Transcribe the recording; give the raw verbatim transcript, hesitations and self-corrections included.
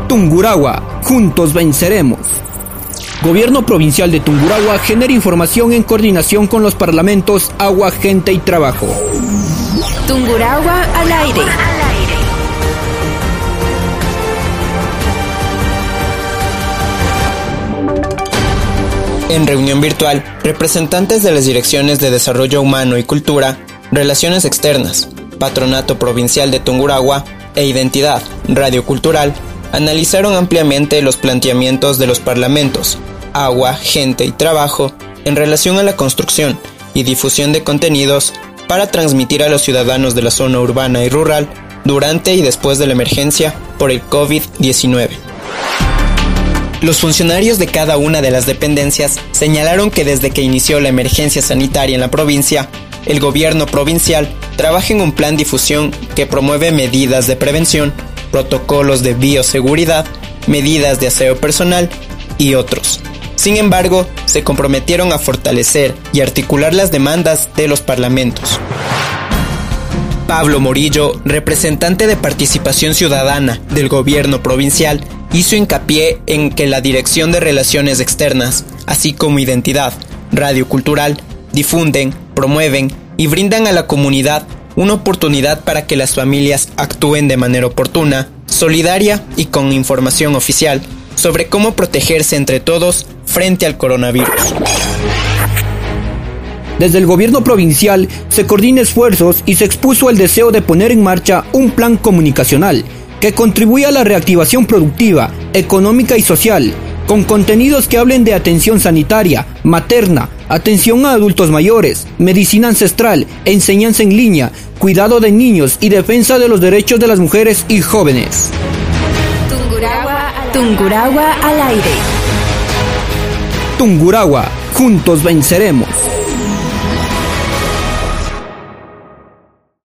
Tungurahua, juntos venceremos. Gobierno Provincial de Tungurahua genera información en coordinación con los parlamentos Agua, Gente y Trabajo. Tungurahua al aire. En reunión virtual, representantes de las Direcciones de Desarrollo Humano y Cultura, Relaciones Externas, Patronato Provincial de Tungurahua e Identidad Radio Cultural analizaron ampliamente los planteamientos de los parlamentos Agua, Gente y Trabajo en relación a la construcción y difusión de contenidos para transmitir a los ciudadanos de la zona urbana y rural durante y después de la emergencia por el COVID diecinueve. Los funcionarios de cada una de las dependencias señalaron que desde que inició la emergencia sanitaria en la provincia, el gobierno provincial trabaja en un plan de difusión que promueve medidas de prevención, protocolos de bioseguridad, medidas de aseo personal y otros. Sin embargo, se comprometieron a fortalecer y articular las demandas de los parlamentos. Pablo Morillo, representante de Participación Ciudadana del gobierno provincial, hizo hincapié en que la Dirección de Relaciones Externas, así como Identidad Radio Cultural, difunden, promueven y brindan a la comunidad una oportunidad para que las familias actúen de manera oportuna, solidaria y con información oficial sobre cómo protegerse entre todos frente al coronavirus. Desde el gobierno provincial se coordina esfuerzos y se expuso el deseo de poner en marcha un plan comunicacional que contribuya a la reactivación productiva, económica y social, con contenidos que hablen de atención sanitaria, materna, atención a adultos mayores, medicina ancestral, enseñanza en línea, cuidado de niños y defensa de los derechos de las mujeres y jóvenes. Tungurahua, Tungurahua al aire. Tungurahua, juntos venceremos.